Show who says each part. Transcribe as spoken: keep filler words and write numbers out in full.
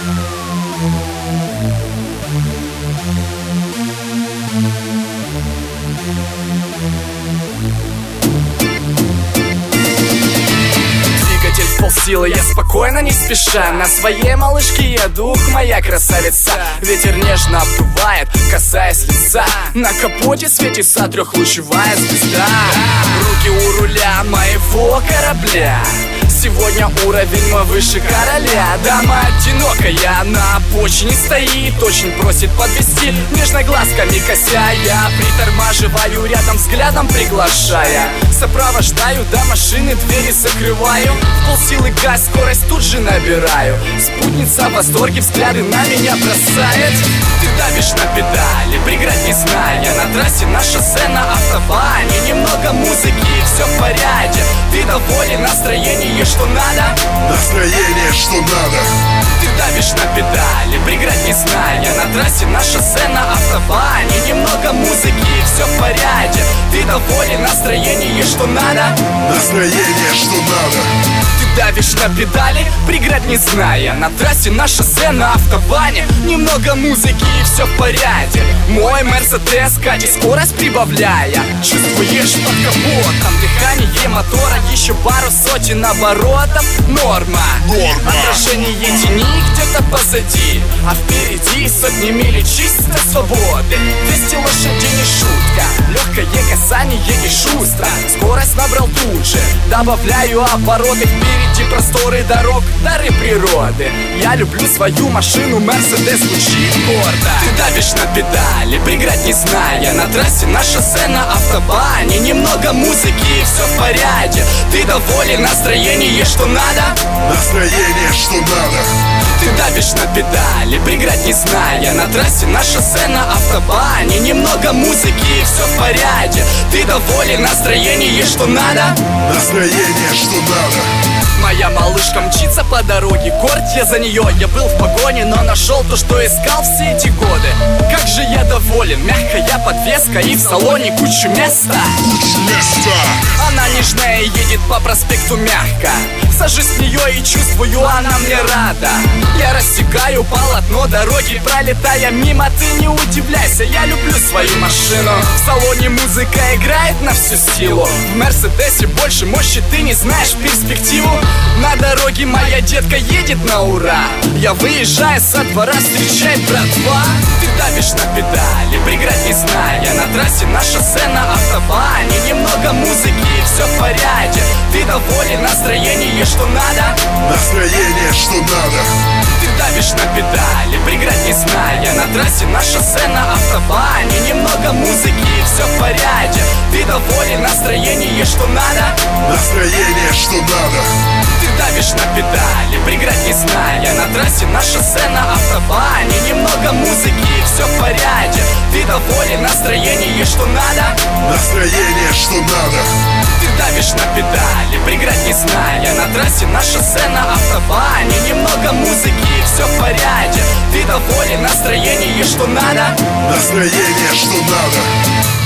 Speaker 1: Полсилы, я спокойно, не спеша на своей малышке еду, моя красавица. Ветер нежно обдувает, касаясь лица. На капоте светится трехлучевая звезда. Руки у руля моего корабля. Сегодня уровень мой выше короля. Дама одинокая на обочине стоит, очень просит подвезти, нежно глазками кося. Я притормаживаю рядом, взглядом приглашая. Сопровождаю до машины, двери закрываю. В полсилы газ, скорость тут же набираю. Спутница в восторге, взгляды на меня бросает. Ты давишь на педали, преград не зная. На трассе, на шоссе, на автобане. Немного музыки, все в порядке. Ты доволен, настроение что надо.
Speaker 2: Настроение что надо.
Speaker 1: Ты давишь на педали, преград не зная. На трассе, на шоссе, на автобане. Немного музыки, все в порядке. Ты доволен, настроение что надо.
Speaker 2: Настроение что надо.
Speaker 1: Давишь на педали, преград не зная. На трассе, на шоссе, на автобане. Немного музыки и все в порядке. Мой Мерседес катит, скорость прибавляя. Чувствуешь под капотом дыхание мотора. Еще пару сотен оборотов. Норма,
Speaker 2: Норма.
Speaker 1: Отражение тени где-то позади, а впереди сотни миль чистой свободы. Двести лошадей не шутка, легкое касание и шустро. Скорость набрал тут же, добавляю обороты. Впереди просторы дорог, дары природы. Я люблю свою машину, Мерседес звучит гордо. Ты давишь на педали, преград не зная. На трассе, на шоссе, на автобане. Немного музыки, все в порядке. Ты доволен, настроение что надо.
Speaker 2: Настроение что надо.
Speaker 1: Ты давишь на педали, преград не зная. На трассе, на шоссе, на автобане. Немного музыки, все в порядке. Ты доволен, настроение что надо.
Speaker 2: Настроение что надо.
Speaker 1: Моя малышка мчится по дороге, горд я за нее. Я был в погоне, но нашел то, что искал все эти годы. Как же я доволен, мягкая подвеска и в салоне кучу места.
Speaker 2: Кучу места.
Speaker 1: Она нежная, едет по проспекту мягко. Сажусь в нее и чувствую, она мне рада. Я рассекаю полотно дороги, пролетая мимо. Ты не удивляйся, я люблю свою машину. В салоне музыка играет на всю силу. В Мерседесе больше мощи, ты не знаешь перспективу. На дороге моя детка едет на ура. Я выезжаю со двора, встречает братва. Ты давишь на педали, преград не зная. На трассе, на шоссе, на автобане. Немного музыки, все в порядке. Ты доволен, настроение что надо.
Speaker 2: Настроение что надо.
Speaker 1: Ты давишь на педали, преград не зная. На трассе, на шоссе, на автобане. Немного музыки, все в порядке. Ты доволен, настроение что надо.
Speaker 2: Настроение что надо.
Speaker 1: Ты давишь на педали, преград не зная. На трассе, на шоссе, на автобане. Немного музыки, все в порядке. Ты доволен, настроение что надо.
Speaker 2: Настроение что надо.
Speaker 1: Ты давишь на педали, преград не зная. На трассе, на шоссе, на автобане. Немного музыки, все в порядке. Ты доволен, настроение что надо.
Speaker 2: Настроение что надо.